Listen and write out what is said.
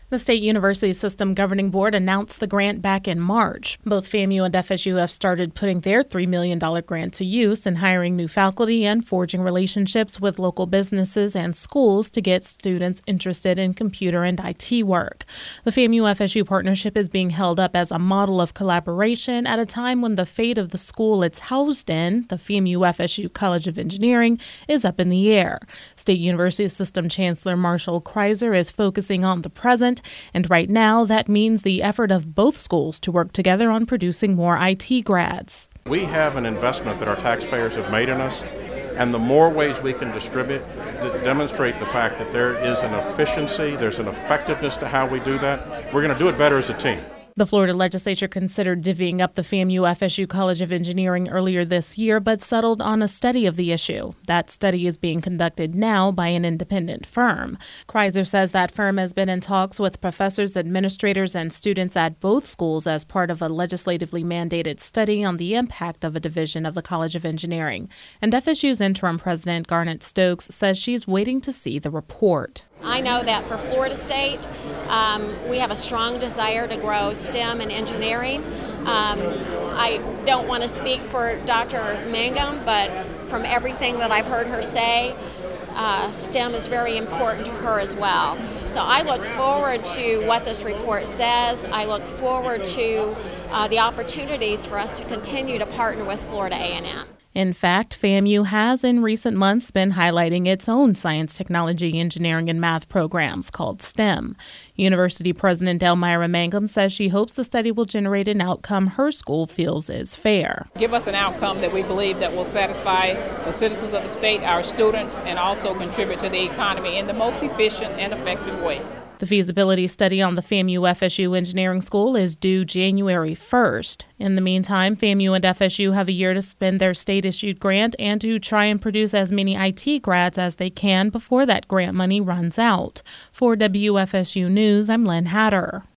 The State University System Governing Board announced the grant back in March. Both FAMU and FSU have started putting their $3 million grant to use in hiring new faculty and forging relationships with local businesses and schools to get students interested in computer and IT work. The FAMU-FSU partnership is being held up as a model of collaboration at a time when the fate of the school it's housed in, the FAMU-FSU College of Engineering, is up in the air. State University System Chancellor Marshall Kreiser is focusing on the present, and right now that means the effort of both schools to work together on producing more IT grads. We have an investment that our taxpayers have made in us, and the more ways we can distribute to demonstrate the fact that there is an efficiency, there's an effectiveness to how we do that, we're going to do it better as a team. The Florida legislature considered divvying up the FAMU-FSU College of Engineering earlier this year, but settled on a study of the issue. That study is being conducted now by an independent firm. Kreiser says that firm has been in talks with professors, administrators, and students at both schools as part of a legislatively mandated study on the impact of a division of the College of Engineering. And FSU's interim president, Garnet Stokes, says she's waiting to see the report. I know that for Florida State, we have a strong desire to grow STEM and engineering. I don't want to speak for Dr. Mangum, but from everything that I've heard her say, STEM is very important to her as well. So I look forward to what this report says. I look forward to the opportunities for us to continue to partner with Florida A&M. In fact, FAMU has in recent months been highlighting its own science, technology, engineering, and math programs called STEM. University President Elmira Mangum says she hopes the study will generate an outcome her school feels is fair. Give us an outcome that we believe that will satisfy the citizens of the state, our students, and also contribute to the economy in the most efficient and effective way. The feasibility study on the FAMU-FSU Engineering School is due January 1st. In the meantime, FAMU and FSU have a year to spend their state-issued grant and to try and produce as many IT grads as they can before that grant money runs out. For WFSU News, I'm Lynn Hatter.